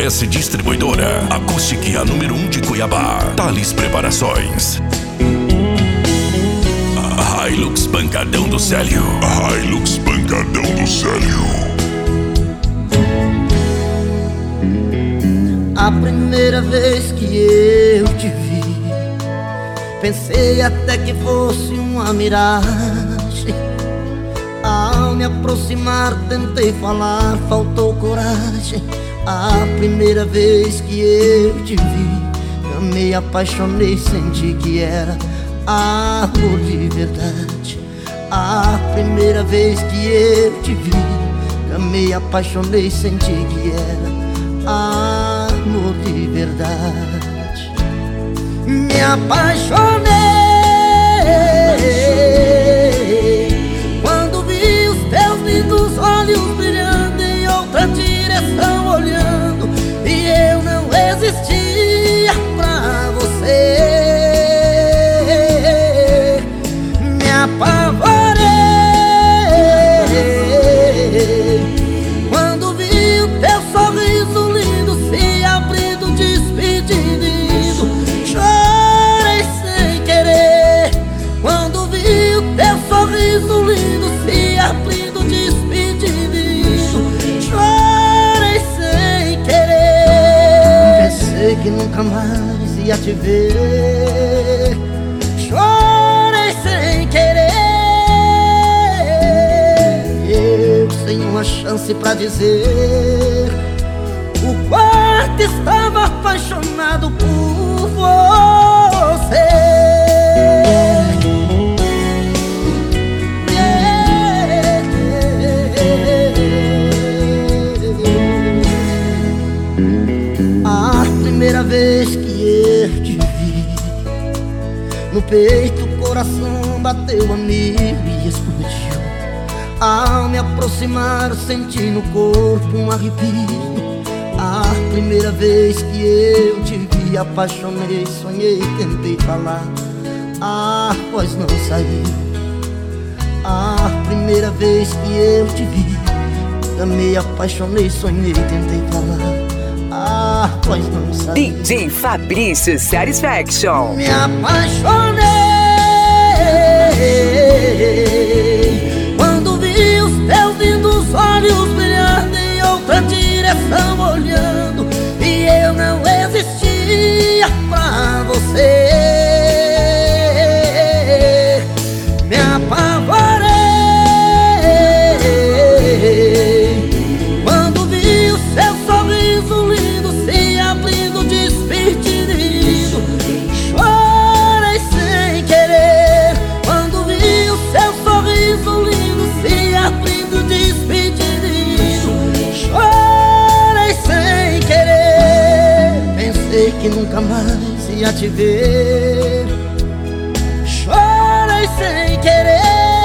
JS Distribuidora, Acústica número 1 de Cuiabá. Thales Preparações. A Hilux Pancadão do Célio. A Hilux Pancadão do Célio. A primeira vez que eu te vi, pensei até que fosse uma miragem. Ao me aproximar tentei falar, faltou coragem. A primeira vez que eu te vi, amei, apaixonei, senti que era amor de verdade. A primeira vez que eu te vi, amei, apaixonei, senti que era amor de verdade. Me apaixonei quando vi os teus lindos olhos brilhando em outra direção olhando, e eu não existia pra você. Me apavorei quando vi o teu sorriso lindo se abrindo, despedindo. Chorei sem querer quando vi o teu sorriso lindo se abrindo, despedindo. Chorei sem querer, pensei que nunca mais ia te ver. Chorei sem querer, eu sem uma chance pra dizer o quanto estava apaixonado por você. A primeira vez que eu te vi, no peito o coração bateu a mil e explodiu. Ao me aproximar senti no corpo um arrepio. A primeira vez que eu te vi, apaixonei, sonhei, tentei falar, a voz não saiu. A primeira vez que eu te vi, amei, apaixonei, sonhei, tentei falar, a voz não saiu. DJ Fabrício Satisfaction. Me apaixonei quando vi os teus lindos olhos brilhando em outra direção olhando, e eu não existia pra você. Me apavorei quando vi o seu sorriso lindo se abrindo, despedindo. Chorei sem querer quando vi o seu sorriso lindo se abrindo, despedindo. Chorei sem querer, pensei que nunca mais ia te ver. Chorei sem querer,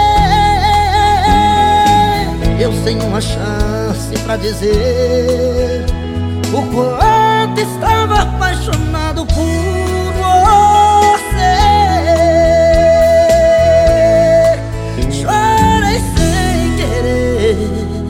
eu sem uma chance pra dizer o quanto estava apaixonado por